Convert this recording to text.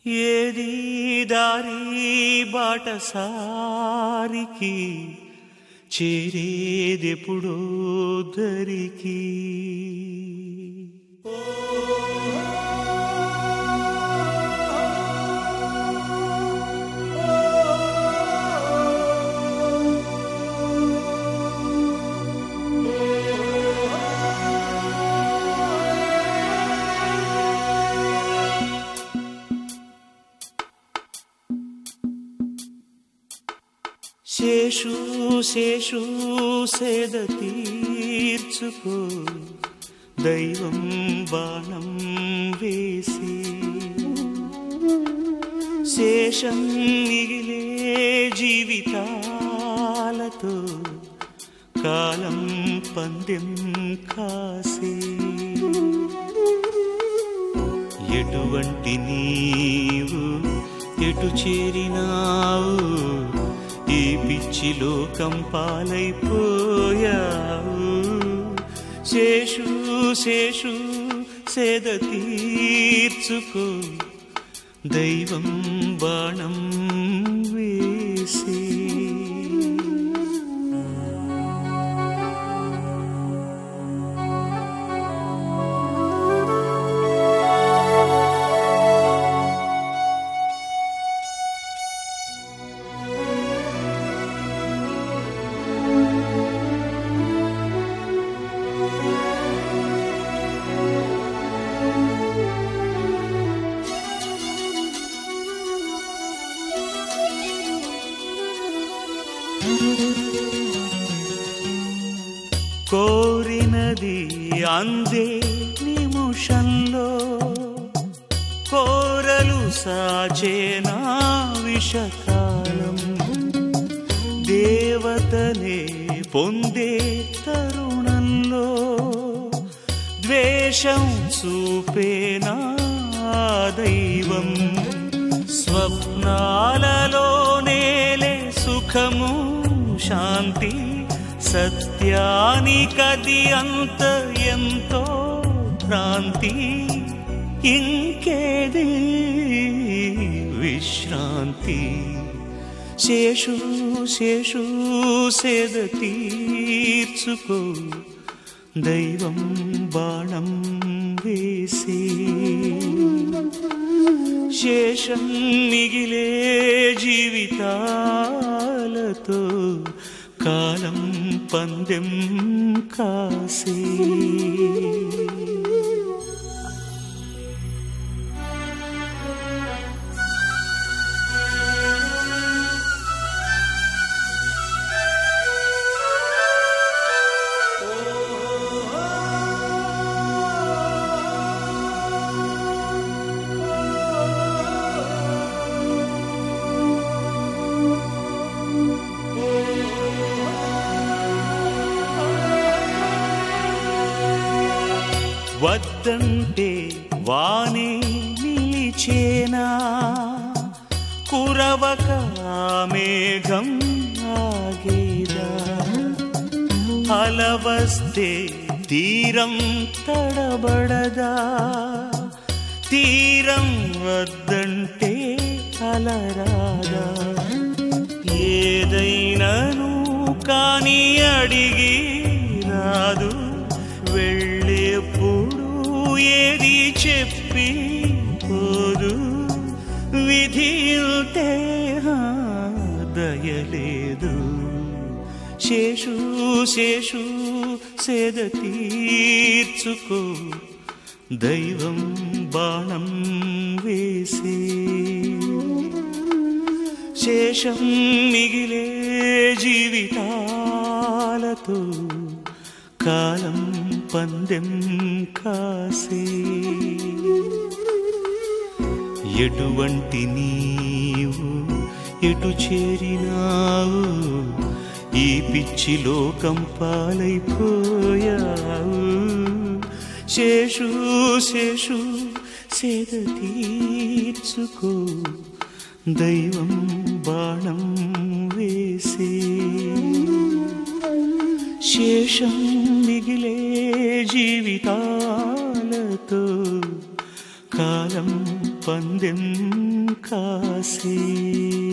ఏది దారి బాటసారికి చేరేదెప్పుడో దరికి. శేషు శేషు సేద తీర్చుకో దైవం బాణం వేసి. శేషం మిగిలే జీవితాలతో కాలం పందెం కాసే. ఎటువంటి నీవు ఎటు చేరినావు, ఈ పిచ్చి లోకం పాలైపోయావు. శేషు శేషు సేద తీర్చుకో దైవం బాణం వేసి. కోరినది అందే నిమిషంలో, కోరలు సాచేనా విషకాలం. దేవతనే పొందే తరుణంలో ద్వేషం చూపేనా దైవం. స్వప్నాలలోనేలే సుఖము శాంతి, సత్యానికది అంత ఎంతో భ్రాంతి. ఇంకేది విశ్రాంతి. శేషు శేషు సేద తీర్చుకో దైవం బాణం వేసి. శేషం మిగిలే జీవితాలతో కాలం పందెం కాసే. వద్దంటే వానే నిలిచేనా, కురవక మేఘం ఆగేదా. అలవస్తే తీరం తడబడదా, తీరం వద్దంటే అలరాదా. ఏదైనాను కానీ అడిగి రాదు, వెళ్ళేప్పుడు ఏది చెప్పి పోదు. విధి ఉంటే దయలేదు. శేషు శేషు సేద తీర్చుకో దైవం బాణం వేసి. శేషం మిగిలే జీవితాలతో కాలం పందెం కాసే. ఎటువంటి నీవు ఎటు చేరినావు, ఈ పిచ్చి లోకం పాలైపోయావు. శేషు శేషు సేద తీర్చుకో దైవం బాణం వేసి. శేషం మిగిలే జీవితాలతో కాలం పందెం కాసే